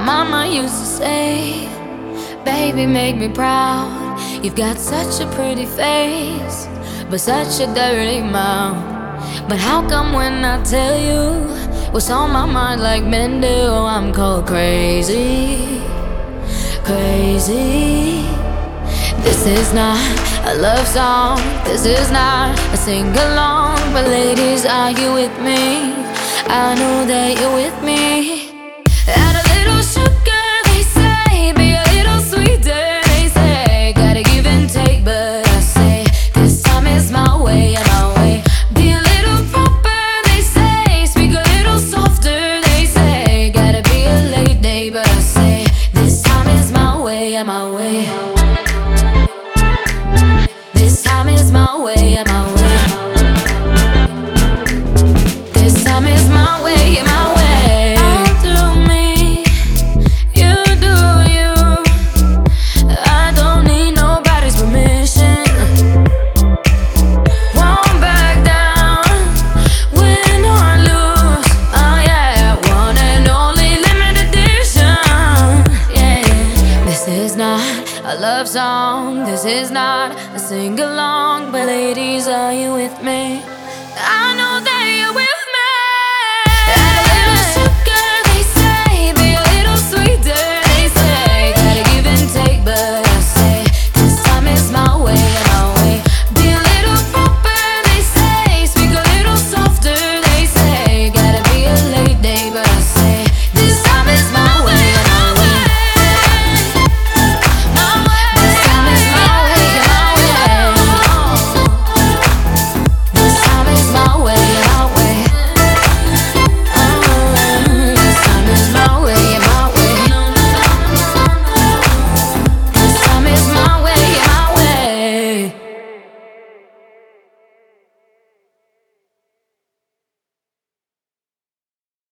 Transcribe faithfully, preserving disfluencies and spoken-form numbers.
mama used to say, baby, make me proud. You've got such a pretty face, but such a dirty mouth. But how come when I tell you what's on my mind like men do, I'm called crazy, crazy? This is not a love song, this is not a sing-along. But ladies, are you with me? I know that you're with me. Add a little sugar, they say, be a little sweeter, they say. Gotta give and take, but I say, this time is my way, yeah, my way. Be a little proper, they say, speak a little softer, they say. Gotta be a lady, but I say, this time is my way, yeah, my way. This time is my way, yeah, my way. This time is my way, yeah, my way. I'll do me, you do you. I don't need nobody's permission. Won't back down, win or lose. Oh yeah, one and only limited edition. Yeah, this is not a love song, this is not a sing-along. But ladies, are you with me? I know that you're with me.